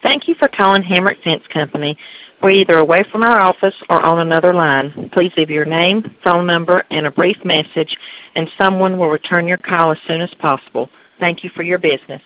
Thank you for calling Hamrick Fence Company. We're either away from our office or on another line. Please leave your name, phone number, and a brief message, and someone will return your call as soon as possible. Thank you for your business.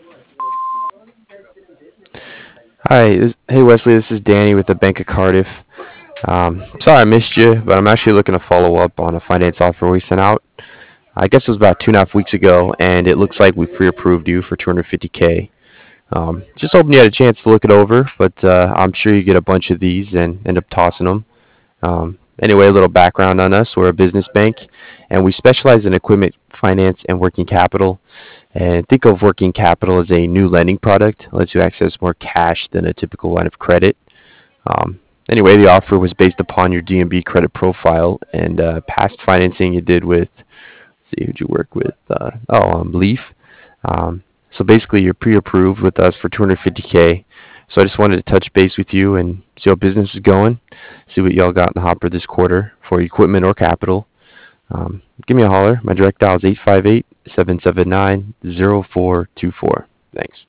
Hi, hey Wesley, this is Danny with the Bank of Cardiff. Sorry I missed you, but I'm actually looking to follow up on a finance offer we sent out. I guess it was about 2.5 weeks ago, and it looks like we pre-approved you for 250K. Just hoping you had a chance to look it over, but I'm sure you get a bunch of these and end up tossing them. Anyway, a little background on us. We're a business bank, and we specialize in equipment finance and working capital. And think of working capital as a new lending product. It lets you access more cash than a typical line of credit. Anyway, the offer was based upon your DNB credit profile and past financing you did with, let's see, who'd you work with? Leaf. So basically, you're pre-approved with us for 250K. So I just wanted to touch base with you and see how business is going, see what y'all got in the hopper this quarter for equipment or capital. Give me a holler. My direct dial is 858-779-0424. Thanks.